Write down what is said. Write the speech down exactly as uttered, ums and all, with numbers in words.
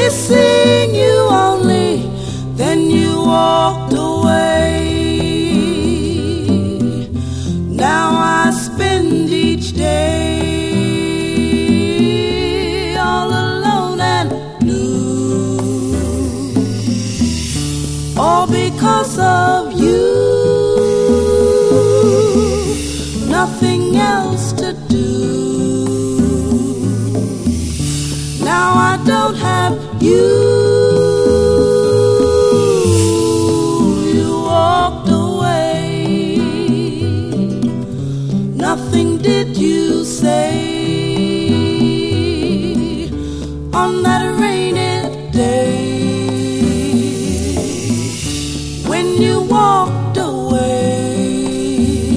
missing you only, then you walked away. Now I spend each day all alone and blue, all because of you. Nothing else to do. Now I don't have you.